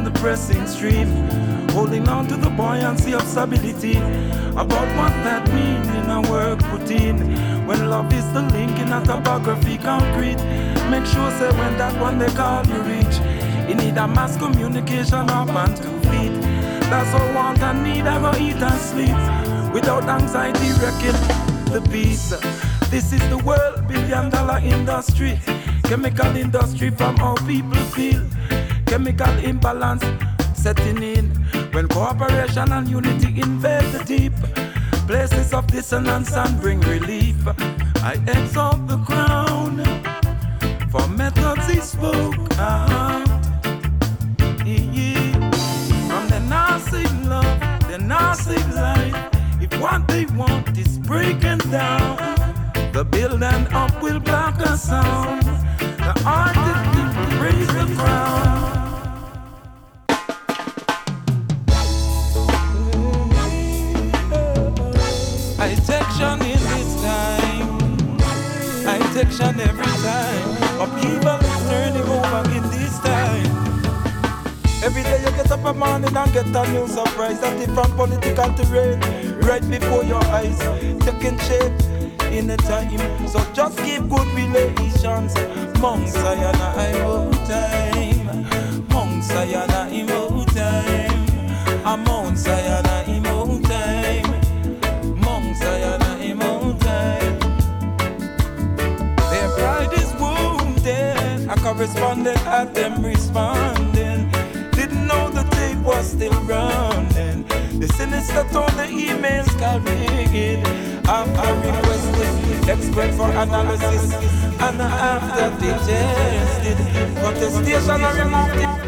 the pressing stream, holding on to the buoyancy of stability. About what that means in our work routine. When love is the link in a topography concrete, make sure say when that one they call you reach, you need a mass communication up and 2 feet. That's all want and need, I go eat and sleep without anxiety wrecking the peace. This is the world $1 billion industry, chemical industry from how people feel. Chemical imbalance setting in when cooperation and unity invade the deep places of dissonance and bring relief. I exalt the crown for methods he spoke out. From the nasty love, the nasty life, if what they want is breaking down, the building up will block a sound. The artist people raise the crown. I section in this time, I section every time. Upheaval is turning over in this time. Every day you get up a morning and get a new surprise. That different political terrain right before your eyes, taking shape in a time. So just keep good relations. Mount Zion I will time, Mount Zion I will time, a Mount Zion I will time, Mount Zion I will time. Their pride is wounded. I corresponded at them responding. Didn't know the tape was still running. The sinister tone the emails carried. I requested expert for analysis, and after digested, protestation I removed it.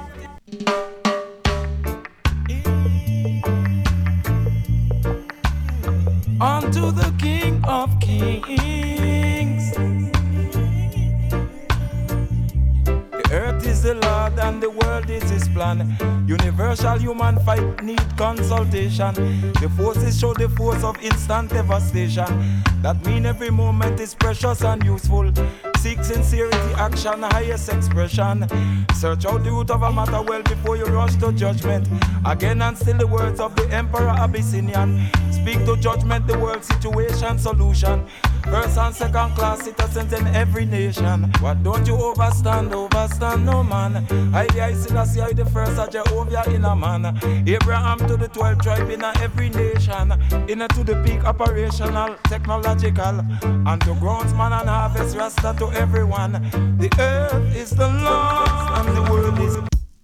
On to the King of Kings. The earth is the Lord and the world is his plan. Universal human fight need consultation. The forces show the force of instant devastation. That mean every moment is precious and useful. Seek sincerity, action, highest expression. Search out the root of a matter well before you rush to judgment. Again and still the words of the Emperor Abyssinian. Speak to judgment, the world situation solution. First and second class citizens in every nation. What don't you overstand, overstand no man. I Selassie, I the first of Jehovah in a man. Abraham to the 12 tribe in a every nation. In a to the peak operational, technological. And to groundsman and harvest rasta to everyone. The earth is the Lord's and the world is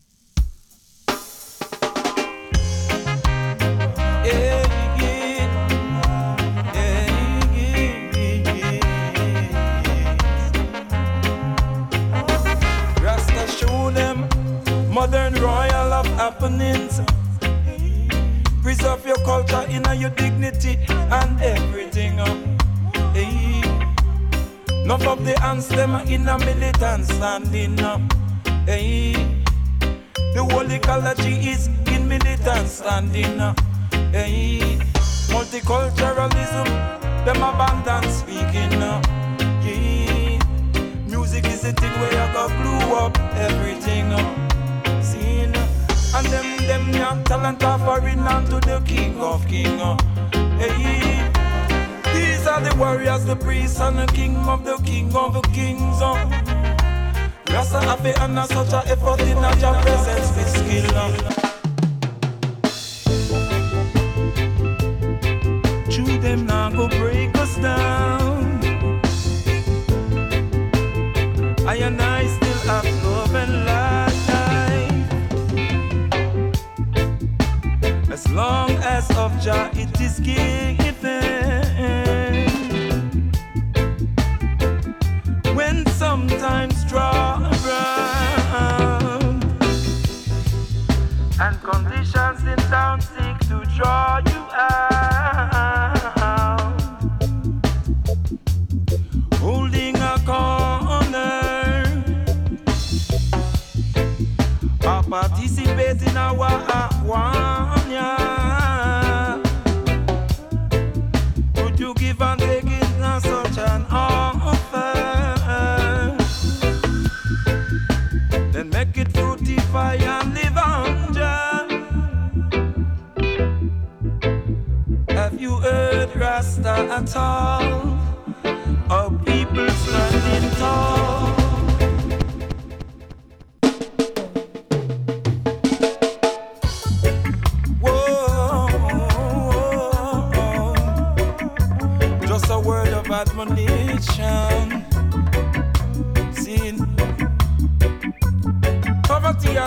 modern royal of happenings. Preserve your culture in your dignity and everything. Hey. None of the anthem in a militant standing. Hey. The whole ecology is in militant standing. Hey. Multiculturalism, them abandon speaking. Yeah. Music is the thing where you go glue up everything. And them young talent offering unto the King of Kings. Hey, these are the warriors, the priests, and the King of the Kings. Rasta happy and such a effort in a job presence with skill. True them now go break us down. I and I still have love and life. As long as of Jah it is given. When sometimes draw around and conditions in town seek to draw you out, holding a corner or participate in our one. Would you give and take it now such an offer? Then make it fructify and live on.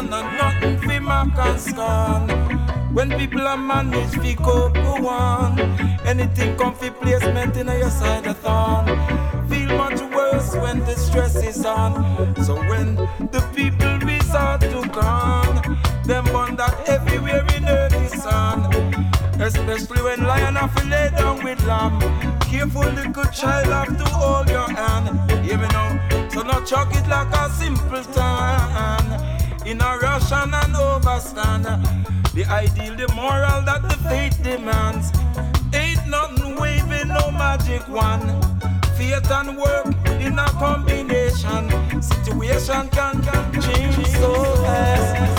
and nothing fi mock and scorn. When people are managed fi go on, anything come fi placement in your side of thorn. Feel much worse when the stress is on. So when the people resort to con, them burn that everywhere in earth is on. Especially when lion have to lay down with lamb. Careful little child have to hold your hand. Hear me now, so not chuck it like a simpleton. In a rush and an overstand. The ideal, the moral that the faith demands. Ain't nothing waving, no magic one. Faith and work in a combination. Situation can change so fast.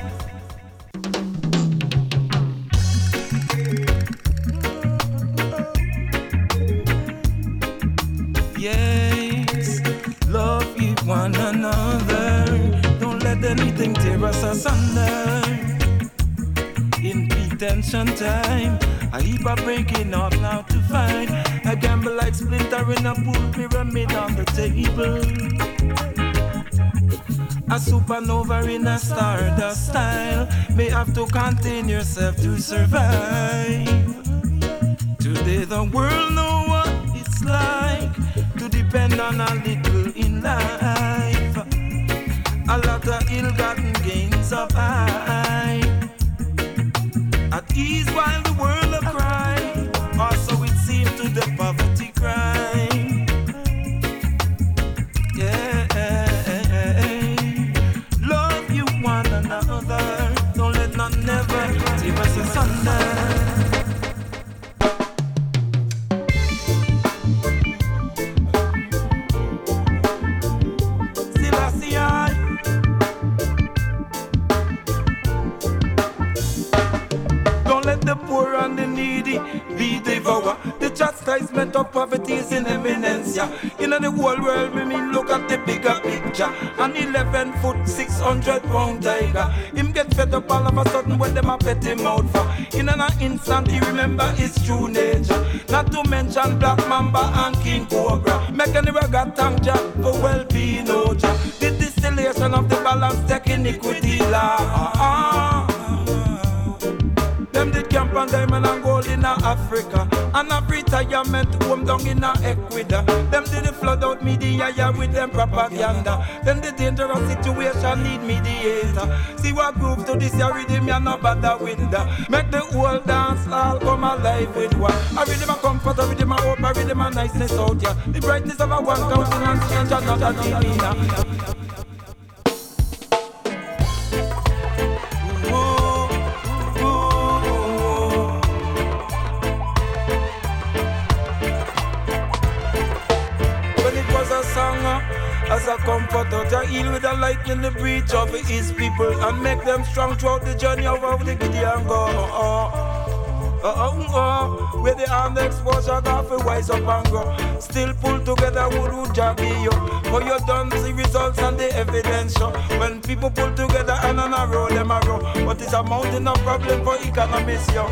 Yes, love you one another. Don't let anything tear us asunder. In detention time, a heap of breaking up now to find. A gamble like splinter in a pool pyramid on the table. A supernova in a stardust style. May have to contain yourself to survive. Today the world know what it's like to depend on a little in life. A lot of ill-gotten gains of high. At ease while the world of crime, or so it seemed to the poverty crime. Yeah, love you one another. Don't let none never tear us asunder. The chastisement of poverty is in eminence. In the whole world, we mean look at the bigger picture. An 11 foot, 600 pound tiger. Him get fed up all of a sudden when them a pet him out for. In an instant, he remember his true nature. Not to mention Black Mamba and King Cobra. Make any regard thank Jah for well-being, oh Jah. The distillation of the balance take iniquity law. Them did camp on diamond and gold in Africa. And a retirement home down in Ecuador. Them did the flood out media with them propaganda. Then the dangerous situation need mediator. See what groove to this year rhythm, me no bother with that. Make the whole dance all come alive with what. I rhythm a comfort, I rhythm a hope, I rhythm a niceness out here. The brightness of a one countenance change another demeanor. As a comforter, to heal with a light in the breach of his people and make them strong throughout the journey of how the Gideon go. Where the armed exposure got for wise up and grow. Still pull together would jaggy you. For you done see results and the evidence show. When people pull together and on a roll, them a row. But it's a mountain of problem for economists, yo.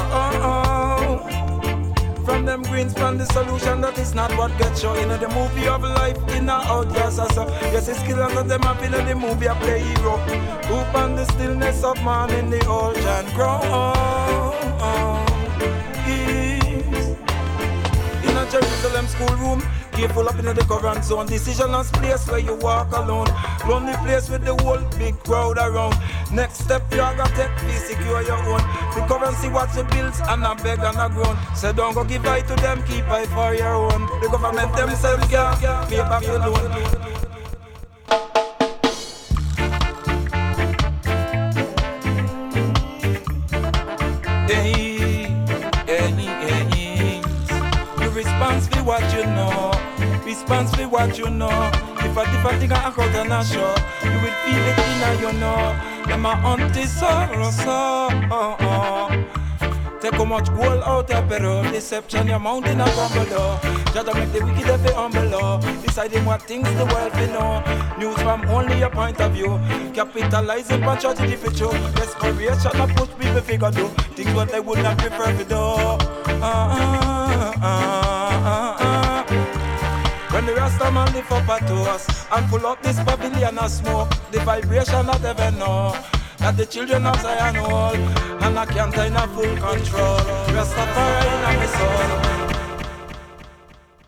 From them greens from the solution that is not what gets shown in the movie of life in a out yes, yes, it's killers of them up in the movie I play hero. Hoop on the stillness of man in the ocean grow. In a Jerusalem schoolroom, careful up in the current zone. Decisionless place where you walk alone. Lonely place with the whole big crowd around. Next step you gotta take, please secure your own. The currency watch the bills and a beg and a groan. So don't go give eye to them, keep eye for your own. The government themselves can't pay back your loan. You response for what you know. Response for what you know. If a different thing I out and I show, you will feel it in your know. Them a auntie sorrow so. Take how much gold out of pero deception your mountain a crumble though. Just make the wicked every humble though. Deciding what things the world will know. News from only your point of view. Capitalizing on tragedy for true. Desperation of push people figure do things what they would not prefer to do. When the Rasta man lift up a toast and pull up this pavilion of smoke. The vibration that heaven know that the children of Zion hold, and I can't in a full control. Rastafari in my soul.